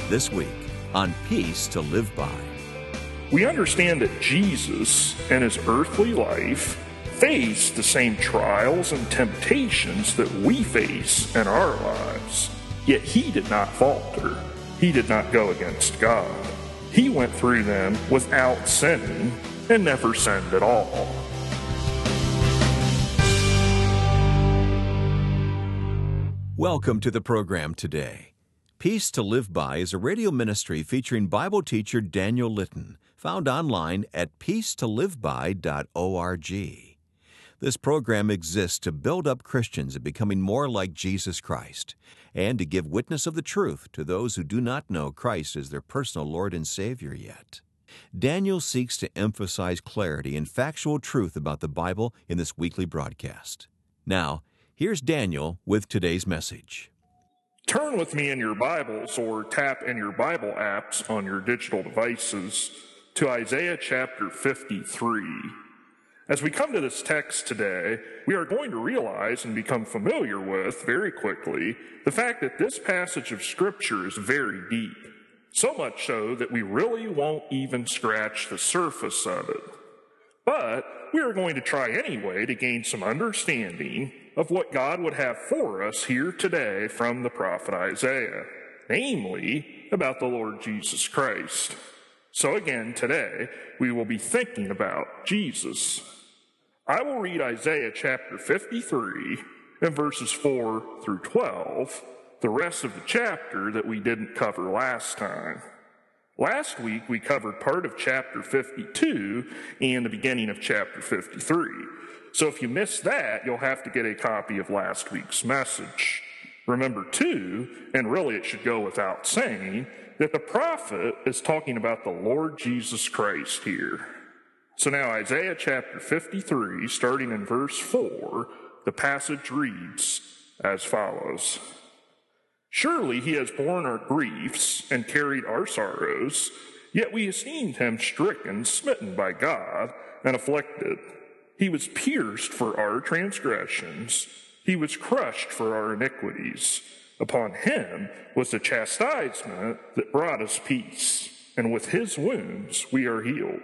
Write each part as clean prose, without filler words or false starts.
This week on Peace to Live By. We understand that Jesus and his earthly life faced the same trials and temptations that we face in our lives. Yet he did not falter. He did not go against God. He went through them without sinning and never sinned at all. Welcome to the program today. Peace to Live By is a radio ministry featuring Bible teacher Daniel Litton, found online at peacetoliveby.org. This program exists to build up Christians in becoming more like Jesus Christ and to give witness of the truth to those who do not know Christ as their personal Lord and Savior yet. Daniel seeks to emphasize clarity and factual truth about the Bible in this weekly broadcast. Now, here's Daniel with today's message. Turn with me in your Bibles or tap in your Bible apps on your digital devices to Isaiah chapter 53. As we come to this text today, we are going to realize and become familiar with very quickly the fact that this passage of Scripture is very deep, so much so that we really won't even scratch the surface of it. But we are going to try anyway to gain some understanding of what God would have for us here today from the prophet Isaiah, namely about the Lord Jesus Christ. So again, today, we will be thinking about Jesus. I will read Isaiah chapter 53 and verses 4 through 12, the rest of the chapter that we didn't cover last time. Last week, we covered part of chapter 52 and the beginning of chapter 53. So if you missed that, you'll have to get a copy of last week's message. Remember, too, and really it should go without saying, that the prophet is talking about the Lord Jesus Christ here. So now Isaiah chapter 53, starting in verse 4, the passage reads as follows. Surely he has borne our griefs and carried our sorrows, yet we esteemed him stricken, smitten by God, and afflicted. He was pierced for our transgressions. He was crushed for our iniquities. Upon him was the chastisement that brought us peace, and with his wounds we are healed.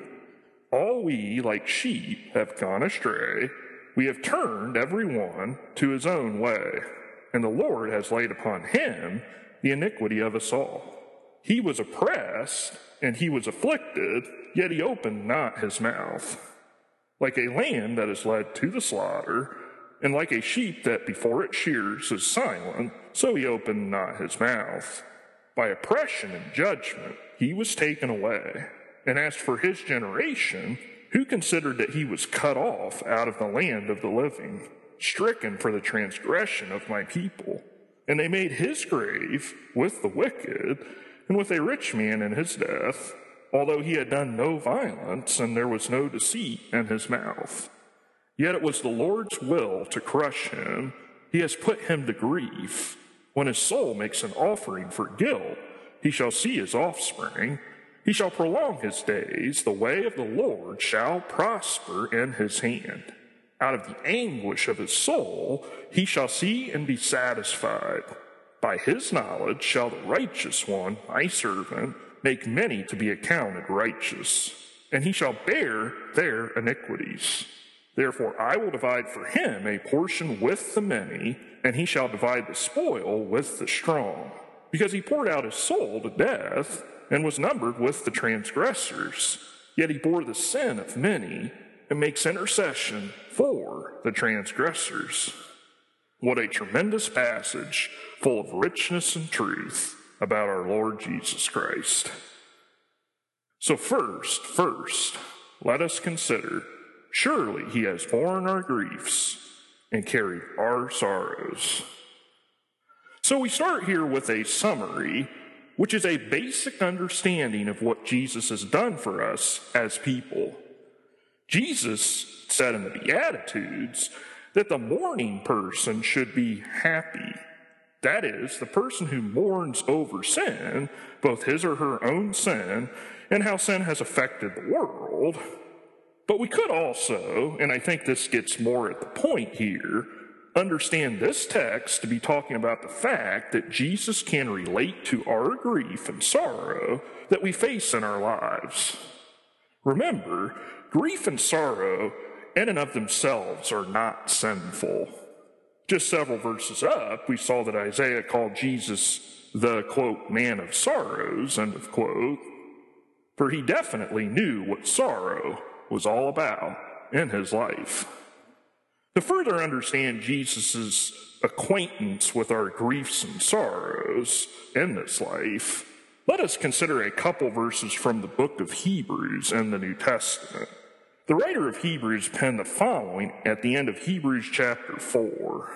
All we, like sheep, have gone astray. We have turned every one to his own way, and the Lord has laid upon him the iniquity of us all. He was oppressed, and he was afflicted, yet he opened not his mouth. Like a lamb that is led to the slaughter, and like a sheep that before it shears is silent, so he opened not his mouth. By oppression and judgment he was taken away. And as for his generation, who considered that he was cut off out of the land of the living, stricken for the transgression of my people? And they made his grave with the wicked, and with a rich man in his death, although he had done no violence, and there was no deceit in his mouth. Yet it was the Lord's will to crush him. He has put him to grief. When his soul makes an offering for guilt, he shall see his offspring. He shall prolong his days. The way of the Lord shall prosper in his hand. Out of the anguish of his soul he shall see and be satisfied. By his knowledge shall the righteous one, my servant, make many to be accounted righteous, and he shall bear their iniquities. Therefore I will divide for him a portion with the many, and he shall divide the spoil with the strong, because he poured out his soul to death, and was numbered with the transgressors. Yet he bore the sin of many, and makes intercession for the transgressors. What a tremendous passage, full of richness and truth about our Lord Jesus Christ. So first, let us consider, surely he has borne our griefs and carried our sorrows. So we start here with a summary, which is a basic understanding of what Jesus has done for us as people. Jesus said in the Beatitudes that the mourning person should be happy. That is, the person who mourns over sin, both his or her own sin, and how sin has affected the world. But we could also, and I think this gets more at the point here, understand this text to be talking about the fact that Jesus can relate to our grief and sorrow that we face in our lives. Remember, grief and sorrow in and of themselves are not sinful. Just several verses up, we saw that Isaiah called Jesus the, quote, man of sorrows, end of quote, for he definitely knew what sorrow was all about in his life. To further understand Jesus' acquaintance with our griefs and sorrows in this life, let us consider a couple verses from the book of Hebrews in the New Testament. The writer of Hebrews penned the following at the end of Hebrews chapter 4.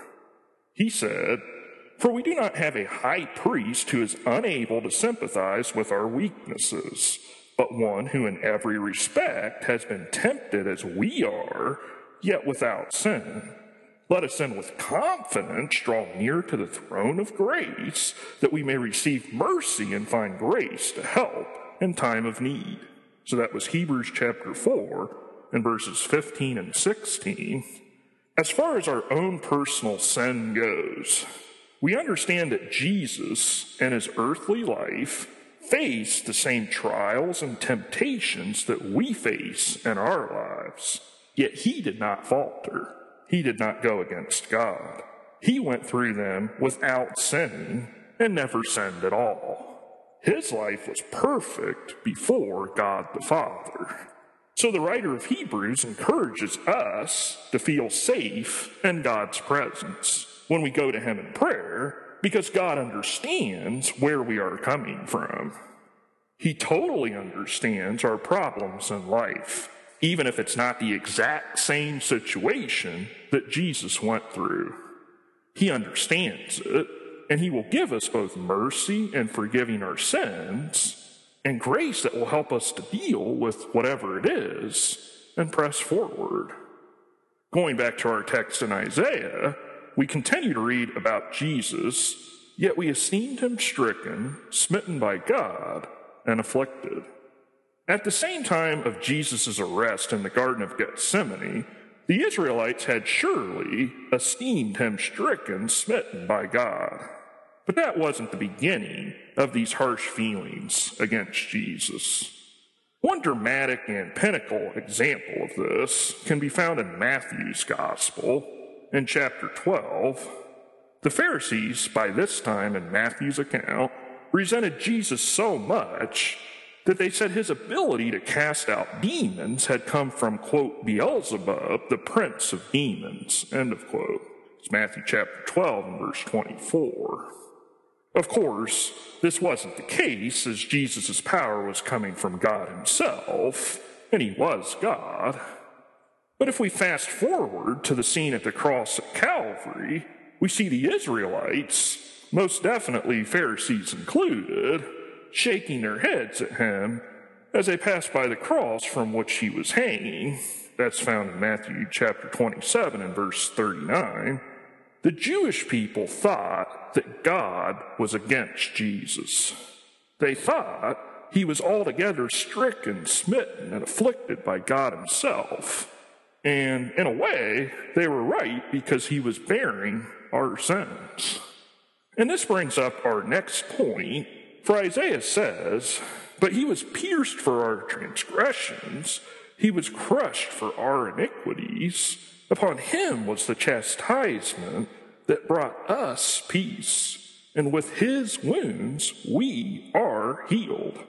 He said, "For we do not have a high priest who is unable to sympathize with our weaknesses, but one who in every respect has been tempted as we are, yet without sin. Let us then with confidence draw near to the throne of grace, that we may receive mercy and find grace to help in time of need." So that was Hebrews chapter 4 and verses 15 and 16. As far as our own personal sin goes, we understand that Jesus in his earthly life faced the same trials and temptations that we face in our lives. Yet he did not falter. He did not go against God. He went through them without sinning and never sinned at all. His life was perfect before God the Father. So the writer of Hebrews encourages us to feel safe in God's presence when we go to him in prayer, because God understands where we are coming from. He totally understands our problems in life, even if it's not the exact same situation that Jesus went through. He understands it, and he will give us both mercy in forgiving our sins and grace that will help us to deal with whatever it is and press forward. Going back to our text in Isaiah, we continue to read about Jesus, yet we esteemed him stricken, smitten by God, and afflicted. At the same time of Jesus' arrest in the Garden of Gethsemane, the Israelites had surely esteemed him stricken, smitten by God. But that wasn't the beginning of these harsh feelings against Jesus. One dramatic and pinnacle example of this can be found in Matthew's Gospel in chapter 12. The Pharisees, by this time in Matthew's account, resented Jesus so much that they said his ability to cast out demons had come from, quote, Beelzebub, the prince of demons, end of quote. It's Matthew chapter 12 and verse 24. Of course, this wasn't the case, as Jesus' power was coming from God himself, and he was God. But if we fast forward to the scene at the cross at Calvary, we see the Israelites, most definitely Pharisees included, shaking their heads at him as they passed by the cross from which he was hanging. That's found in Matthew chapter 27 and verse 39. The Jewish people thought that God was against Jesus. They thought he was altogether stricken, smitten, and afflicted by God himself. And in a way, they were right, because he was bearing our sins. And this brings up our next point. For Isaiah says, "But he was pierced for our transgressions, he was crushed for our iniquities. Upon him was the chastisement that brought us peace, and with his wounds we are healed."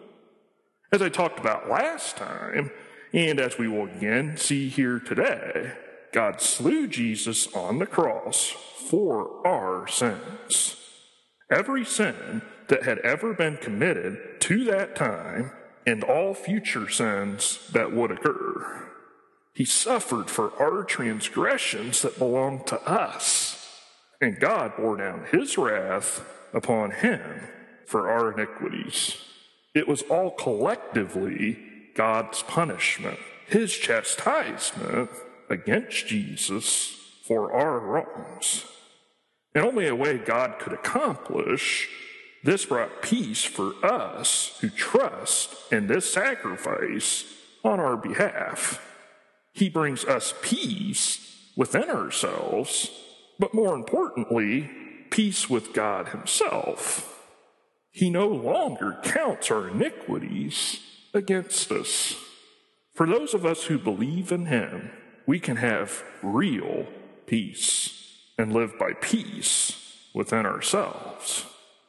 As I talked about last time, and as we will again see here today, God slew Jesus on the cross for our sins. Every sin that had ever been committed to that time, and all future sins that would occur. He suffered for our transgressions that belonged to us, and God bore down his wrath upon him for our iniquities. It was all collectively God's punishment, his chastisement against Jesus for our wrongs. And only a way God could accomplish this brought peace for us who trust in this sacrifice on our behalf. He brings us peace within ourselves but more importantly, peace with God himself. He no longer counts our iniquities against us. For those of us who believe in him, we can have real peace and live by peace within ourselves.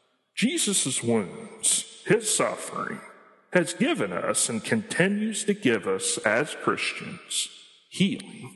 Jesus' wounds, his suffering, has given us and continues to give us as Christians healing.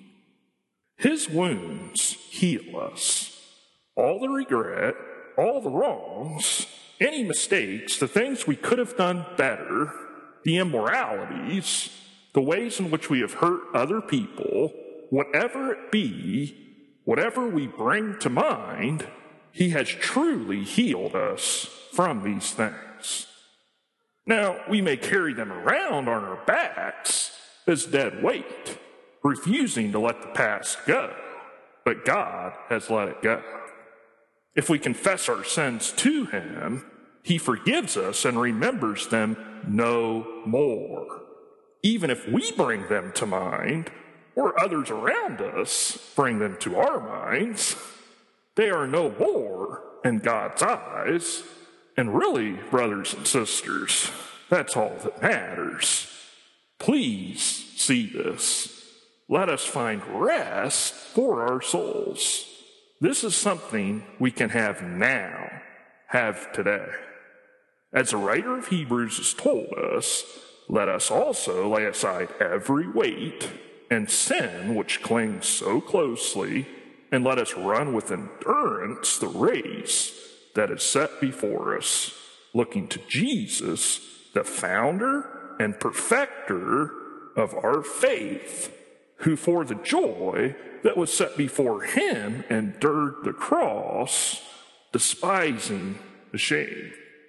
His wounds heal us. All the regret, all the wrongs, any mistakes, the things we could have done better, the immoralities, the ways in which we have hurt other people, whatever it be, whatever we bring to mind, he has truly healed us from these things. Now, we may carry them around on our backs as dead weight, refusing to let the past go, but God has let it go. If we confess our sins to him, he forgives us and remembers them no more. Even if we bring them to mind, or others around us bring them to our minds, they are no more in God's eyes. And really, brothers and sisters, that's all that matters. Please see this. Let us find rest for our souls. This is something we can have now, have today. As the writer of Hebrews has told us, let us also lay aside every weight and sin which clings so closely, and let us run with endurance the race that is set before us, looking to Jesus, the founder and perfecter of our faith, who for the joy that was set before him endured the cross, despising the shame.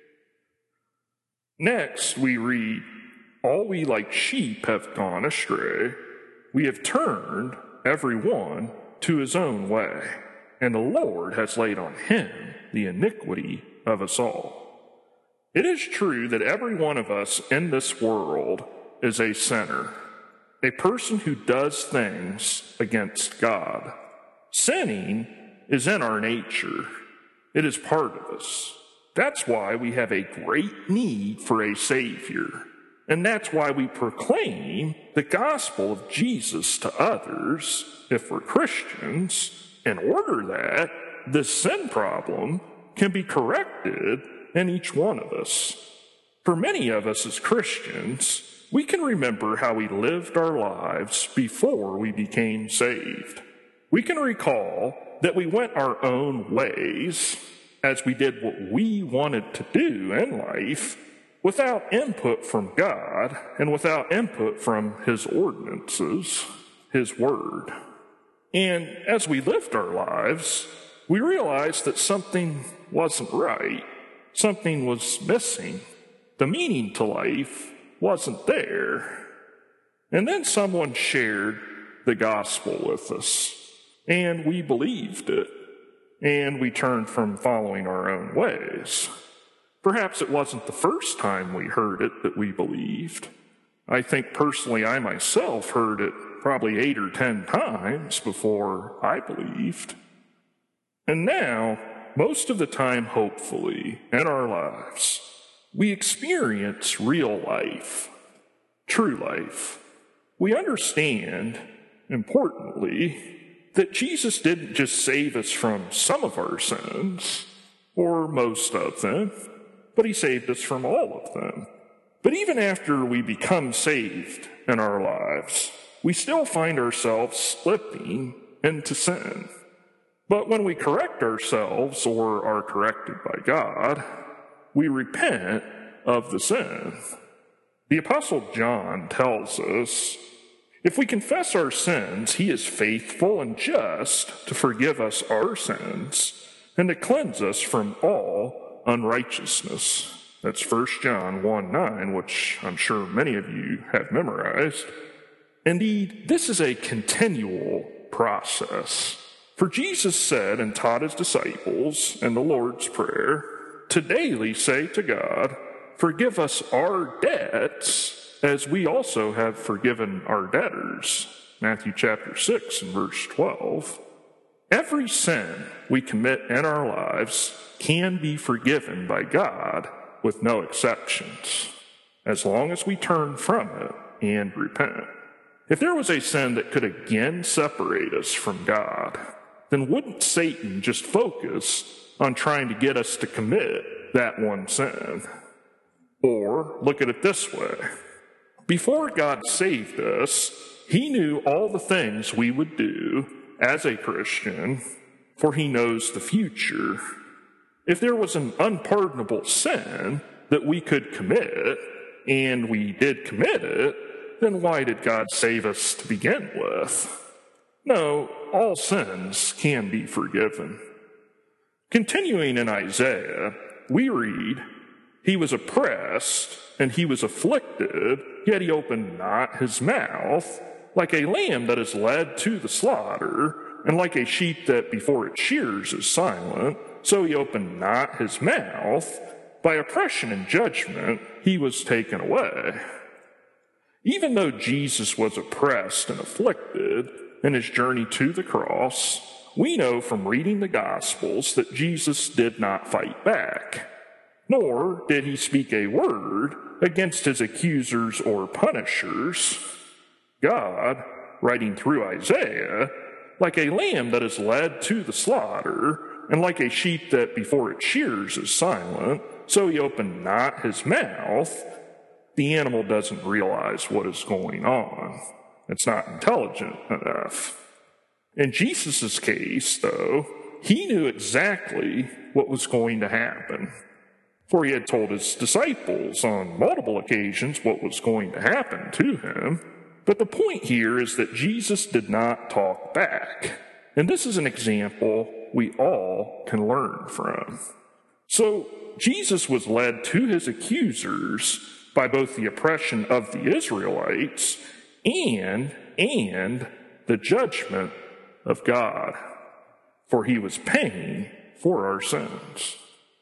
Next, we read, all we like sheep have gone astray. We have turned every one to his own way, and the Lord has laid on him the iniquity of us all. It is true that every one of us in this world is a sinner, a person who does things against God. Sinning is in our nature. It is part of us. That's why we have a great need for a Savior. And that's why we proclaim the gospel of Jesus to others, if we're Christians, in order that this sin problem can be corrected in each one of us. For many of us as Christians, we can remember how we lived our lives before we became saved. We can recall that we went our own ways as we did what we wanted to do in life without input from God and without input from his ordinances, his word. And as we lived our lives, we realized that something wasn't right. Something was missing. The meaning to life wasn't there. And then someone shared the gospel with us, and we believed it, and we turned from following our own ways. Perhaps it wasn't the first time we heard it that we believed. I think personally I myself heard it probably 8 or 10 times before I believed. And now, most of the time, hopefully, in our lives, we experience real life, true life. We understand, importantly, that Jesus didn't just save us from some of our sins, or most of them, but he saved us from all of them. But even after we become saved in our lives, we still find ourselves slipping into sin. But when we correct ourselves or are corrected by God, we repent of the sin. The Apostle John tells us, if we confess our sins, he is faithful and just to forgive us our sins and to cleanse us from all unrighteousness. That's 1 John 1:9, which I'm sure many of you have memorized. Indeed, this is a continual process. For Jesus said and taught his disciples in the Lord's Prayer to daily say to God, forgive us our debts as we also have forgiven our debtors. Matthew chapter 6 and verse 12. Every sin we commit in our lives can be forgiven by God with no exceptions, as long as we turn from it and repent. If there was a sin that could again separate us from God, then wouldn't Satan just focus on trying to get us to commit that one sin? Or look at it this way. Before God saved us, he knew all the things we would do as a Christian, for he knows the future. If there was an unpardonable sin that we could commit, and we did commit it, then why did God save us to begin with? No, all sins can be forgiven. Continuing in Isaiah, we read, "He was oppressed, and he was afflicted, yet he opened not his mouth, like a lamb that is led to the slaughter, and like a sheep that before its shears is silent, so he opened not his mouth. By oppression and judgment he was taken away." Even though Jesus was oppressed and afflicted in his journey to the cross, we know from reading the Gospels that Jesus did not fight back, nor did he speak a word against his accusers or punishers. God, writing through Isaiah, like a lamb that is led to the slaughter, and like a sheep that before its shears is silent, so he opened not his mouth. The animal doesn't realize what is going on. It's not intelligent enough. In Jesus' case, though, he knew exactly what was going to happen, for he had told his disciples on multiple occasions what was going to happen to him. But the point here is that Jesus did not talk back. And this is an example we all can learn from. So Jesus was led to his accusers by both the oppression of the Israelites and the judgment of God, for he was paying for our sins.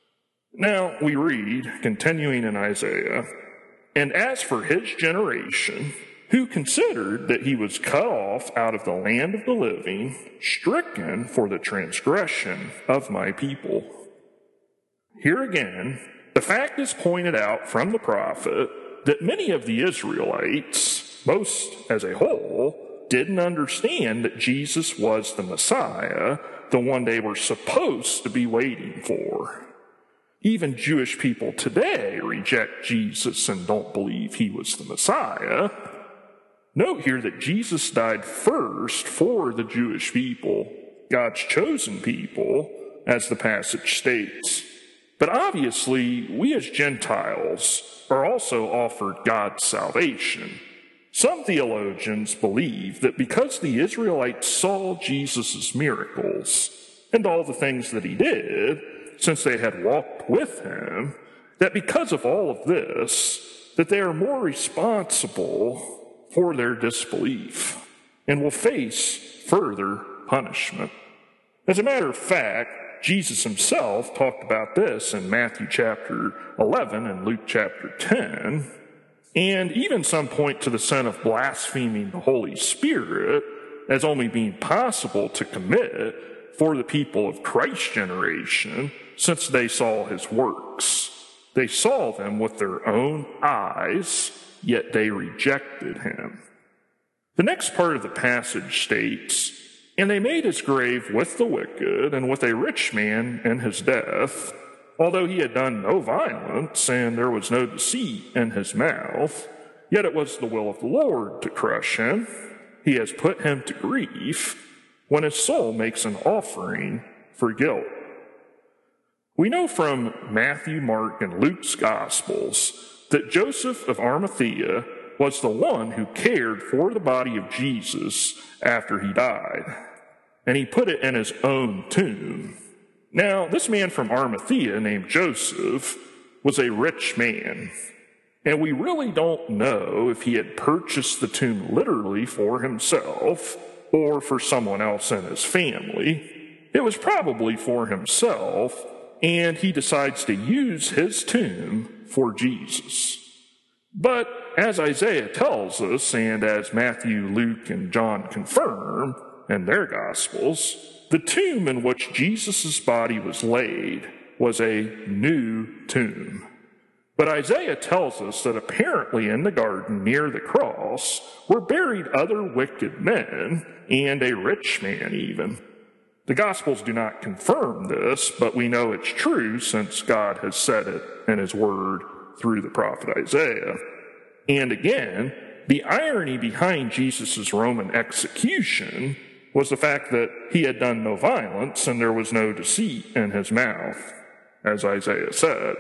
Now we read, continuing in Isaiah, "And as for his generation, who considered that he was cut off out of the land of the living, stricken for the transgression of my people." Here again, the fact is pointed out from the prophet that many of the Israelites, most as a whole, didn't understand that Jesus was the Messiah, the one they were supposed to be waiting for. Even Jewish people today reject Jesus and don't believe he was the Messiah. Note here that Jesus died first for the Jewish people, God's chosen people, as the passage states. But obviously, we as Gentiles are also offered God's salvation. Some theologians believe that because the Israelites saw Jesus' miracles and all the things that he did, since they had walked with him, that because of all of this, that they are more responsible for their disbelief and will face further punishment. As a matter of fact, Jesus himself talked about this in Matthew chapter 11 and Luke chapter 10, and even some point to the sin of blaspheming the Holy Spirit as only being possible to commit for the people of Christ's generation, since they saw his works. They saw them with their own eyes, yet they rejected him. The next part of the passage states, "And they made his grave with the wicked and with a rich man in his death, although he had done no violence and there was no deceit in his mouth, yet it was the will of the Lord to crush him. He has put him to grief when his soul makes an offering for guilt." We know from Matthew, Mark, and Luke's Gospels that Joseph of Arimathea was the one who cared for the body of Jesus after he died, and he put it in his own tomb. Now, this man from Arimathea named Joseph was a rich man, and we really don't know if he had purchased the tomb literally for himself or for someone else in his family. It was probably for himself, and he decides to use his tomb for Jesus. But as Isaiah tells us, and as Matthew, Luke, and John confirm in their Gospels, The tomb in which Jesus' body was laid was a new tomb. But Isaiah tells us that apparently in the garden near the cross were buried other wicked men and a rich man even. The Gospels do not confirm this, but we know it's true since God has said it in his word through the prophet Isaiah. And again, the irony behind Jesus' Roman execution was the fact that he had done no violence and there was no deceit in his mouth, as Isaiah said.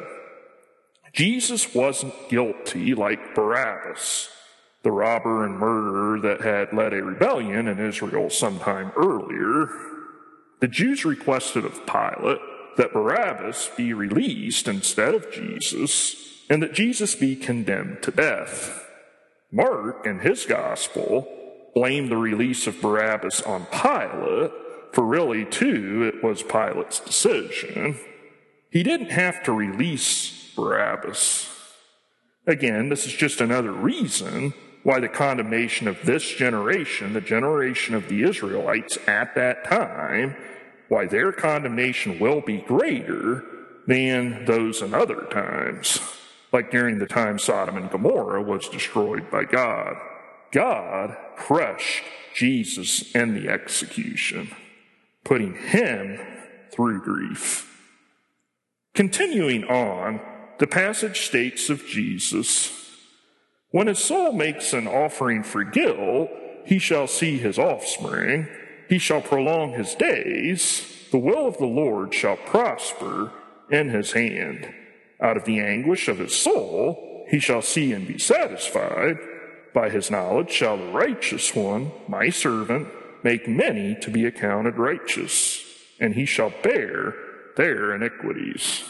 Jesus wasn't guilty like Barabbas, the robber and murderer that had led a rebellion in Israel sometime earlier. The Jews requested of Pilate that Barabbas be released instead of Jesus, and that Jesus be condemned to death. Mark, in his gospel, blamed the release of Barabbas on Pilate, for really, too, it was Pilate's decision. He didn't have to release Barabbas. Again, this is just another reason why the condemnation of this generation, the generation of the Israelites at that time, why their condemnation will be greater than those in other times, like during the time Sodom and Gomorrah was destroyed by God. God crushed Jesus in the execution, putting him through grief. Continuing on, the passage states of Jesus, "When his soul makes an offering for guilt, he shall see his offspring. He shall prolong his days. The will of the Lord shall prosper in his hand. Out of the anguish of his soul he shall see and be satisfied. By his knowledge shall the righteous one, my servant, make many to be accounted righteous, and he shall bear their iniquities."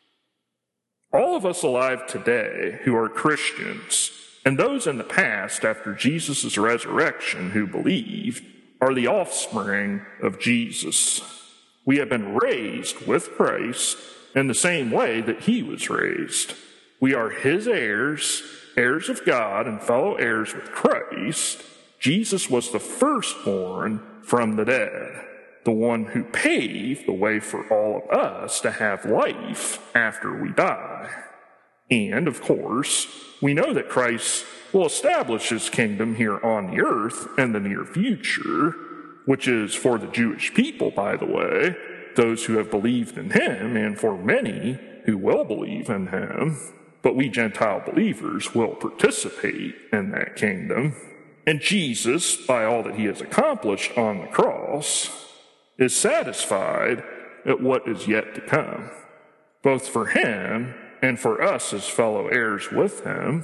All of us alive today who are Christians, and those in the past after Jesus' resurrection who believed, are the offspring of Jesus. We have been raised with Christ in the same way that he was raised. We are his heirs, heirs of God, and fellow heirs with Christ. Jesus was the firstborn from the dead, the one who paved the way for all of us to have life after we die. And, of course, we know that Christ will establish his kingdom here on the earth in the near future, which is for the Jewish people, by the way, those who have believed in him, and for many who will believe in him. But we Gentile believers will participate in that kingdom. And Jesus, by all that he has accomplished on the cross, is satisfied at what is yet to come, both for him and for us as fellow heirs with him.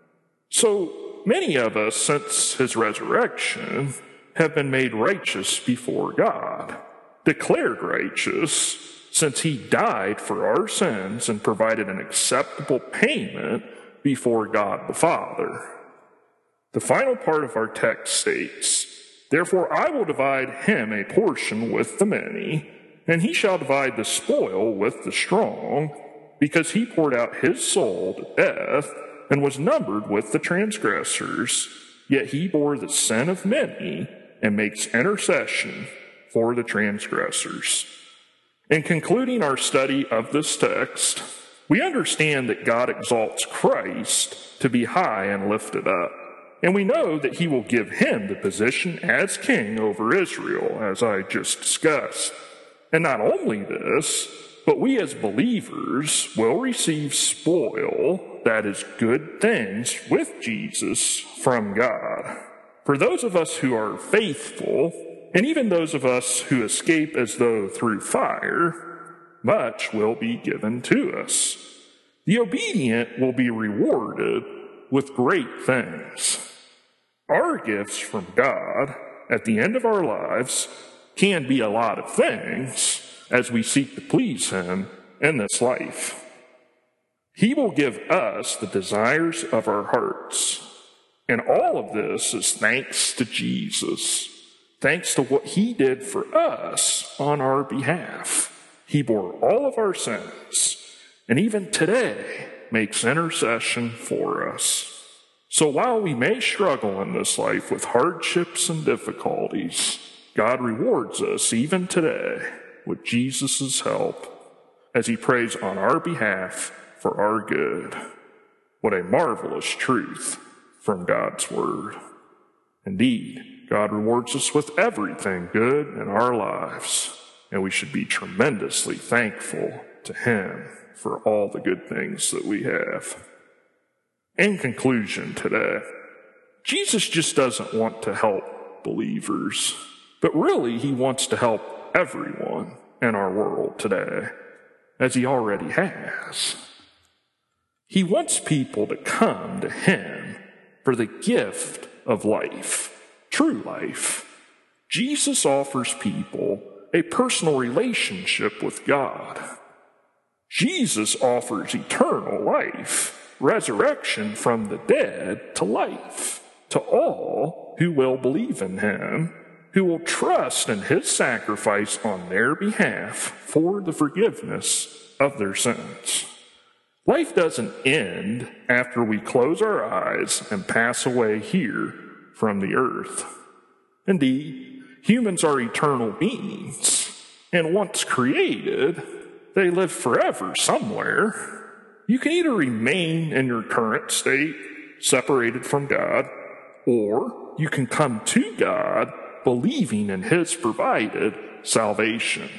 So many of us, since his resurrection, have been made righteous before God, declared righteous, since he died for our sins and provided an acceptable payment before God the Father. The final part of our text states, "Therefore I will divide him a portion with the many, and he shall divide the spoil with the strong, because he poured out his soul to death and was numbered with the transgressors, yet he bore the sin of many and makes intercession for the transgressors." In concluding our study of this text, we understand that God exalts Christ to be high and lifted up. And we know that he will give him the position as king over Israel, as I just discussed. And not only this, but we as believers will receive spoil, that is, good things, with Jesus from God. For those of us who are faithful, and even those of us who escape as though through fire, much will be given to us. The obedient will be rewarded with great things. Our gifts from God at the end of our lives can be a lot of things as we seek to please him in this life. He will give us the desires of our hearts. And all of this is thanks to Jesus, thanks to what he did for us on our behalf. He bore all of our sins, and even today makes intercession for us. So while we may struggle in this life with hardships and difficulties, God rewards us even today with Jesus' help as he prays on our behalf for our good. What a marvelous truth from God's Word. Indeed, God rewards us with everything good in our lives, and we should be tremendously thankful to him for all the good things that we have. In conclusion today, Jesus just doesn't want to help believers, but really he wants to help everyone in our world today, as he already has. He wants people to come to him for the gift of life, true life. Jesus offers people a personal relationship with God. Jesus offers eternal life, resurrection from the dead to life, to all who will believe in him, who will trust in his sacrifice on their behalf for the forgiveness of their sins. Life doesn't end after we close our eyes and pass away here from the earth. Indeed, humans are eternal beings, and once created, they live forever somewhere. You can either remain in your current state, separated from God, or you can come to God believing in his provided salvation.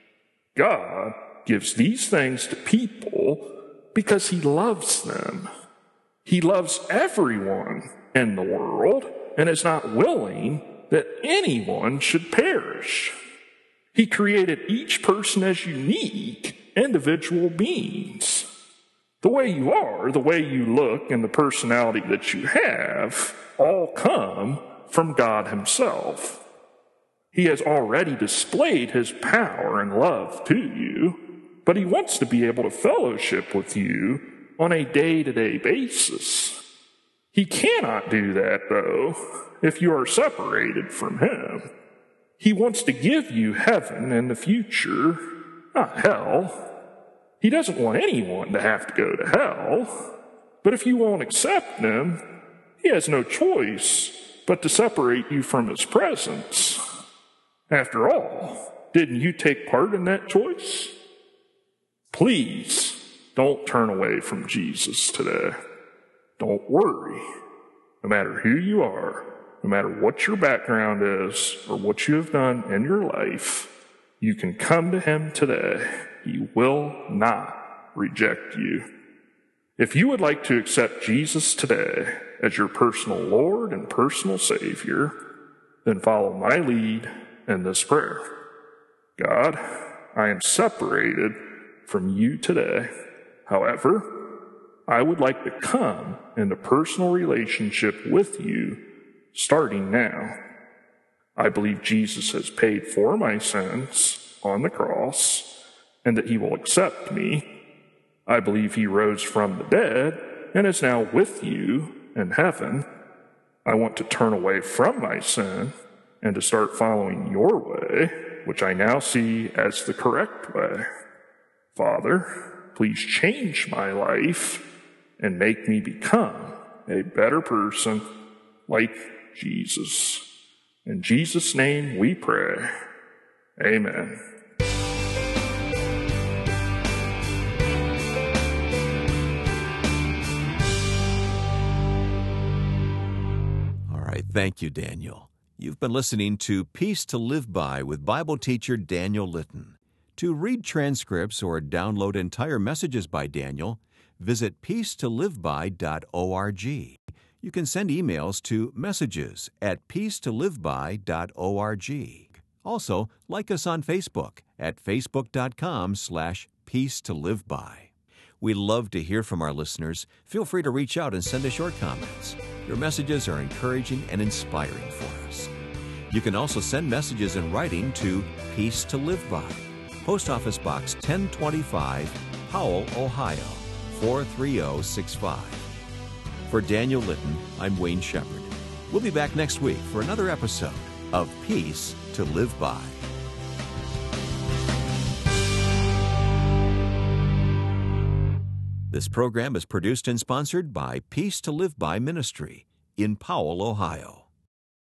God gives these things to people because he loves them. He loves everyone in the world and is not willing that anyone should perish. He created each person as unique, individual beings. The way you are, the way you look, and the personality that you have all come from God himself. He has already displayed his power and love to you, but he wants to be able to fellowship with you on a day-to-day basis. He cannot do that, though, if you are separated from him. He wants to give you heaven in the future, not hell. He doesn't want anyone to have to go to hell, but if you won't accept him, he has no choice but to separate you from his presence. After all, didn't you take part in that choice? Please don't turn away from Jesus today. Don't worry. No matter who you are, no matter what your background is or what you have done in your life, you can come to him today. He will not reject you. If you would like to accept Jesus today as your personal Lord and personal Savior, then follow my lead in this prayer. God, I am separated from you today. However, I would like to come into personal relationship with you starting now. I believe Jesus has paid for my sins on the cross and that he will accept me. I believe he rose from the dead and is now with you in heaven. I want to turn away from my sin and to start following your way, which I now see as the correct way. Father, please change my life and make me become a better person like Jesus. In Jesus' name we pray. Amen. All right, thank you, Daniel. You've been listening to Peace to Live By with Bible teacher Daniel Litton. To read transcripts or download entire messages by Daniel, visit peacetoliveby.org. You can send emails to messages@peacetoliveby.org. Also, like us on Facebook at facebook.com/peacetoliveby. We love to hear from our listeners. Feel free to reach out and send us your comments. Your messages are encouraging and inspiring for us. You can also send messages in writing to Peace to Live By, Post Office Box 1025, Powell, Ohio, 43065. For Daniel Litton, I'm Wayne Shepherd. We'll be back next week for another episode of Peace to Live By. This program is produced and sponsored by Peace to Live By Ministry in Powell, Ohio.